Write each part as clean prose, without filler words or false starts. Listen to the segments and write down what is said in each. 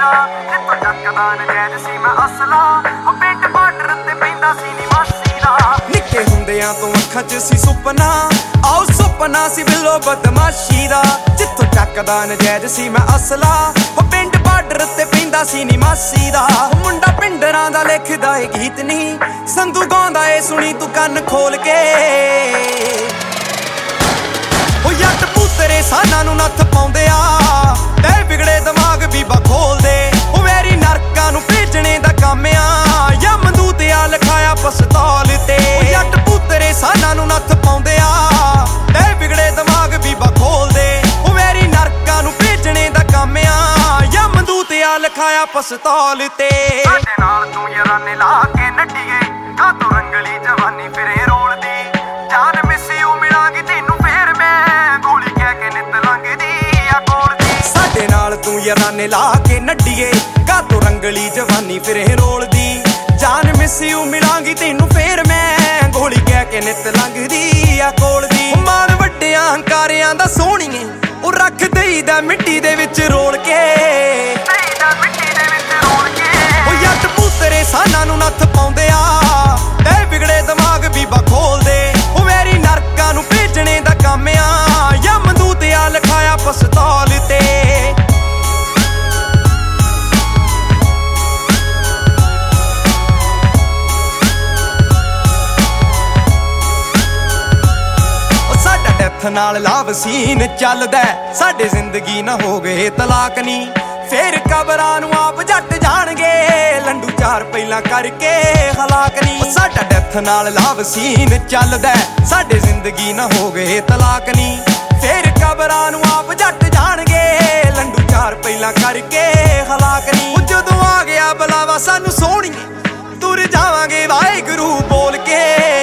ਦਾ ਜਿੱਥੋਂ ਚੱਕਦਾ ਨਜਾਇਜ਼ ਸੀ ਮੈਂ ਅਸਲਾ ਉਹ ਪਿੰਡ ਬਾਰਡਰ ਤੇ ਪੈਂਦਾ ਸੀ ਨੀ ਮਾਸੀ ਦਾ। ਨਿੱਕੇ ਹੁੰਦਿਆਂ ਤੋਂ ਅੱਖਾਂ 'ਚ ਸੀ ਸੁਪਨਾ, ਆਓ ਸੁਪਨਾ ਸੀ ਬਿੱਲੋ ਬਦਮਾਸ਼ੀ ਦਾ। ਜਿੱਥੋਂ ਚੱਕਦਾ ਨਜਾਇਜ਼ ਸੀ ਮੈਂ ਅਸਲਾ ਉਹ ਪਿੰਡ ਬਾਰਡਰ ਤੇ ਪੈਂਦਾ ਸੀ ਨੀ ਮਾਸੀ ਦਾ। ਮੁੰਡਾ ਪਿੰਡਰਾਂ ਦਾ ਲਿਖਦਾ ਏ ਗੀਤ ਨੀ, ਸੰਧੂ ਗਾਉਂਦਾ ਏ ਸੁਣੀ ਤੂੰ ਕੰਨ ਖੋਲ ਕੇ। ਉਹ ਜੱਟ ਪੁੱਤਰੇ ਸਾਨਾਂ ਨੂੰ ਨੱਥ ਪਾਉਂਦੇ ਆ, ਤੇ ਵਿਗੜੇ ਦਿਮਾਗ ਬੀਬਾ ਖੋਲਦੇ। ਉਹ ਵੈਰੀ ਨਰਕਾਂ ਨੂੰ ਭੇਜਣੇ ਦਾ ਕੰਮ ਆ, ਜਾਂ ਮੰਦੂਤਿਆ ਲਿਖਾਇਆ ਪਸਤੌਲ ਤੇ। ਉਹ ਜੱਟ ਪੁੱਤਰੇ ਸਾਨਾਂ ਨੂੰ ਨੱਥ ਪਾਉਂਦੇ ਆ, ਤੇ ਵਿਗੜੇ ਦਿਮਾਗ ਬੀਬਾ ਖੋਲਦੇ। ਉਹ ਵੈਰੀ ਨਰਕਾਂ ਨੂੰ ਭੇਜਣੇ ਦਾ ਕੰਮ ਆ, ਜਾਂ ਮੰਦੂਤਿਆ ਲਿਖਾਇਆ ਪਸਤੌਲ ਤੇ। ਸਾਡੇ ਨਾਲ ਤੂੰ ਯਾਰਾਨੇ ਲਾ ਕੇ ਨੱਡੀਏ, ਕਾਤੋਂ ਰੰਗਲੀ ਜਵਾਨੀ ਫਿਰੇ ਰੋਲਦੀ। ਜਾਨ ਮਿਸਿਓ ਮਿਲਾਂਗੀ ਤੈਨੂੰ ਫੇਰ ਮੈਂ, ਗੋਲੀ ਕਹਿ ਕੇ ਨਿੱਤ ਲੰਘਦੀ ਆ ਕੋਲ ਦੀ। ਸਾਡੇ ਨਾਲ ਤੂੰ ਯਾਰਾਨੇ ਲਾ ਕੇ ਨੱਡੀਏ, ਕਾਤੋਂ ਰੰਗਲੀ ਜਵਾਨੀ ਫਿਰੇ ਰੋਲਦੀ। ਜਾਨ ਮਿਸਿਓ ਮਿਲਾਂਗੀ ਤੈਨੂੰ ਫੇਰ ਮੈਂ, ਗੋਲੀ ਕਹਿ ਕੇ ਨਿੱਤ ਲੰਘਦੀ ਆ ਕੋਲ ਦੀ। ਮਾਣ ਵੱਡਿਆਂ ਹੰਕਾਰਿਆਂ ਦਾ ਸੋਹਣੀਏ, ਉਹ ਰੱਖ ਦੇਈਦਾ ਮਿੱਟੀ ਦੇ ਵਿੱਚ ਰੋਲ ਕੇ। ਉਹ ਜੱਟ ਪੁੱਤਰੇ ਸਾਨਾਂ ਨੂੰ ਨੱਥ ਪਾਉਂਦੇ ਆ, ਤੇ ਵਿਗੜੇ ਦਿਮਾਗ ਬੀਬਾ ਖੋਲਦੇ। ਉਹ ਵੈਰੀ ਨਰਕਾਂ ਨੂੰ ਭੇਜਣੇ ਦਾ ਕੰਮ ਆ, ਜਾਂ ਮੰਦੂਤਿਆ ਲਿਖਾਇਆ ਪਸਤੌਲ ਤੇ। ਸਾਡਾ ਡੈਥ ਨਾਲ ਲਾਭ ਸੀਨ ਚੱਲਦਾ, ਸਾਡੇ ਜ਼ਿੰਦਗੀ ਨਾ ਹੋ ਗਏ ਤਲਾਕ ਨੀ। ਫੇਰ ਕਬਰਾਂ ਨੂੰ ਆਪ ਜੱਟ ਜਾਣਗੇ, ਲੰਡੂ ਚਾਰ ਪਹਿਲਾਂ ਕਰਕੇ ਹਲਾਕ ਨੀ। ਸਾਡਾ ਡੈਥ ਨਾਲ ਲਾਭ ਸੀਨ ਚੱਲਦਾ, ਸਾਡੇ ਜ਼ਿੰਦਗੀ ਨਾ ਹੋ ਗਏ ਤਲਾਕ ਨੀ। ਫੇਰ ਕਬਰਾਂ ਨੂੰ ਆਪ ਜੱਟ ਜਾਣਗੇ, ਲੰਡੂ ਚਾਰ ਪਹਿਲਾਂ ਕਰਕੇ ਹਲਾਕ ਨੀ। ਜਦੋਂ ਆ ਗਿਆ ਬੁਲਾਵਾ ਸਾਨੂੰ ਸੋਹਣੀਏ, ਤੁਰ ਜਾਵਾਂਗੇ ਵਾਹਿਗੁਰੂ ਬੋਲ ਕੇ।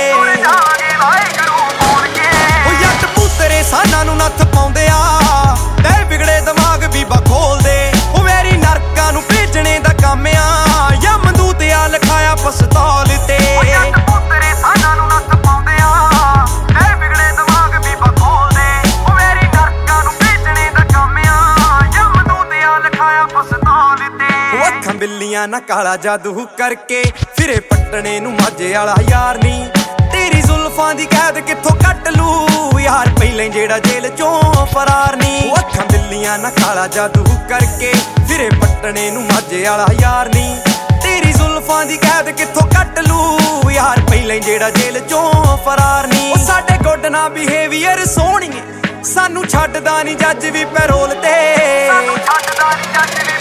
ਉਹ ਜੱਟ ਪੁੱਤਰੇ ਸਾਨਾਂ ਨੂੰ ਨੱਥ ਪਾਉਂਦੇ ਆ, ਤੇ ਵਿਗੜੇ ਦਿਮਾਗ ਬੀਬਾ ਖੋਲਦੇ। ਉਹ ਵੈਰੀ ਨਰਕਾਂ ਨੂੰ ਭੇਜਣੇ ਦਾ ਕੰਮ ਆ, ਜਾਂ ਮੰਦੂਤਿਆ ਲਿਖਾਇਆ ਪਸਤੌਲ ਤੇ। ਜੱਟ ਪੁੱਤਰੇ ਸਾਨਾਂ ਨੂੰ ਨੱਥ ਪਾਉਂਦੇ ਆ, ਤੇ ਵਿਗੜੇ ਦਿਮਾਗ ਬੀਬਾ ਖੋਲਦੇ। ਉਹ ਵੈਰੀ ਨਰਕਾਂ ਨੂੰ ਭੇਜਣੇ ਦਾ ਕੰਮ ਆ, ਜਾਂ ਮੰਦੂਤਿਆ ਲਿਖਾਇਆ ਪਸਤੌਲ ਤੇ। ਉਹ ਅੱਖਾਂ ਬਿੱਲੀਆਂ ਨਾ ਕਾਲਾ ਜਾਦੂ ਕਰਕੇ, ਫਿਰੇ ਪੱਟਣੇ ਨੂੰ ਮਾਝੇ ਵਾਲਾ ਯਾਰ ਨੀ। ਤੇਰੀ ਜ਼ੁਲਫਾਂ ਦੀ ਕੈਦ ਕਿੱਥੋਂ ਕੱਟ ਲੂ ਯਾਰ, ਪਹਿਲਾਂ ਜਿਹੜਾ ਜੇਲ੍ਹ ਚੋਂ ਫਰਾਰ ਨੀ। ਉਹ ਅੱਖਾਂ ਬਿੱਲੀਆਂ ਨਾ ਕਾਲਾ ਜਾਦੂ ਕਰਕੇ, ਫਿਰੇ ਪੱਟਣੇ ਨੂੰ ਮਾਝੇ ਵਾਲਾ ਯਾਰ ਨੀ। ਤੇਰੀ ਜ਼ੁਲਫਾਂ ਦੀ ਕੈਦ ਕਿੱਥੋਂ ਕੱਟ ਲੂ ਯਾਰ, ਪਹਿਲਾਂ ਜਿਹੜਾ ਜੇਲ੍ਹ ਚੋਂ ਫਰਾਰ ਨੀ। ਉਹ ਸਾਡੇ ਗੁੱਡ ਨਾ ਬਿਹੇਵੀਅਰ ਸੋਹਣੀਏ, ਸਾਨੂੰ ਛੱਡਦਾ ਨੀ ਜੱਜ ਵੀ ਪੈਰੋਲ ਤੇ। ਸਾਨੂੰ ਛੱਡਦਾ ਨੀ ਜੱਜ